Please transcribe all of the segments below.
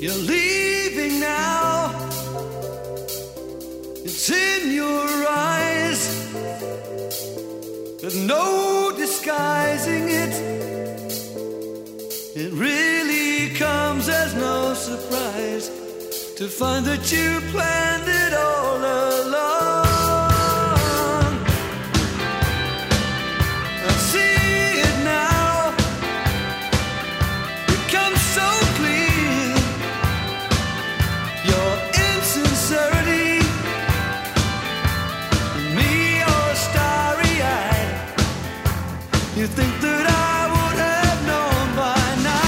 You're leaving now. It's in your eyes. There's no disguising it. It really comes as no surprise to find that you planned it all along. I see it now. It comes so clear. Your insincerity, me all starry-eyed. You think that I would have known by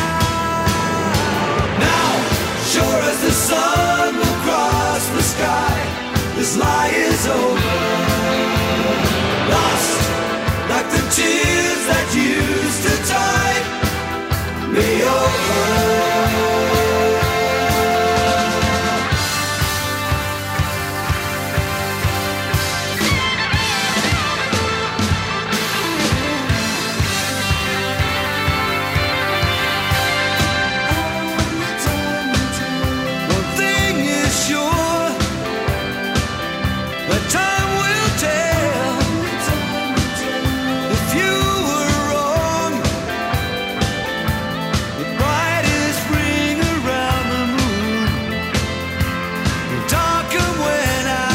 now. Now, sure as the sun will cross the sky, this lie is over. Lost like the tears that used to tide me over. Time will tell if you were wrong. The brightest ring around the moon will darken when I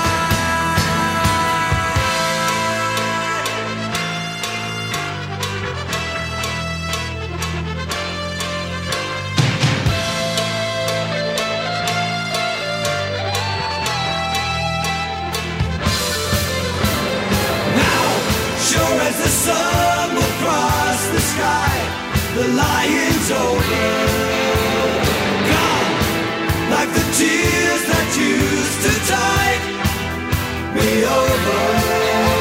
sure as the sun will cross the sky, the lion's over. Gone like the tears that used to tide me over.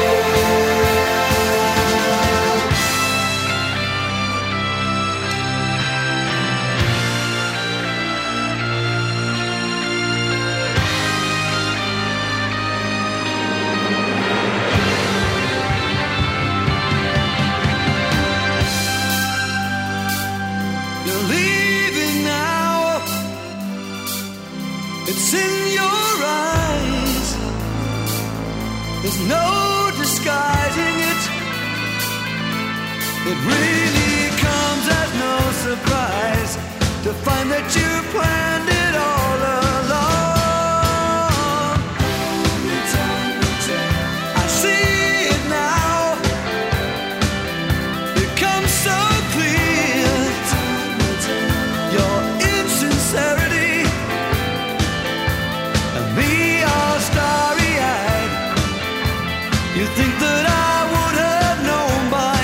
It's in your eyes. There's no disguising it. It really comes as no surprise to find that you planned it all along. I see it now. It comes so clear. Your insincerity, me all starry-eyed. You think that I would have known by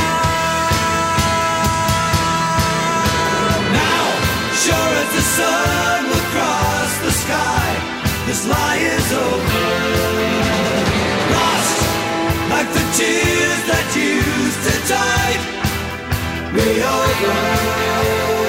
now. Now, sure as the sun will cross the sky, this lie is over. Lost like the tears that used to tide me over.